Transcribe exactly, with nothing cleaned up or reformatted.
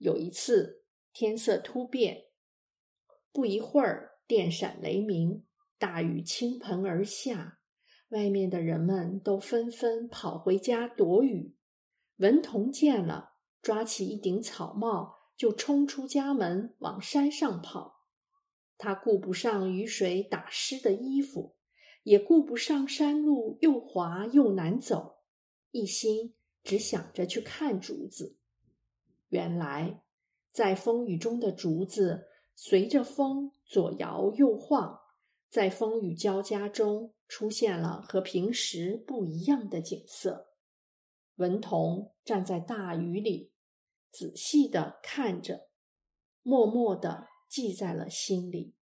有一次天色突变，不一会儿电闪雷鸣，大雨倾盆而下，外面的人们都纷纷跑回家躲雨。文童见了，抓起一顶草帽，就冲出家门往山上跑。他顾不上雨水打湿的衣服，也顾不上山路又滑又难走，一心只想着去看竹子。原来，在风雨中的竹子随着风左摇右晃，在风雨交加中出现了和平时不一样的景色。文童站在大雨里，仔细地看着，默默地记在了心里。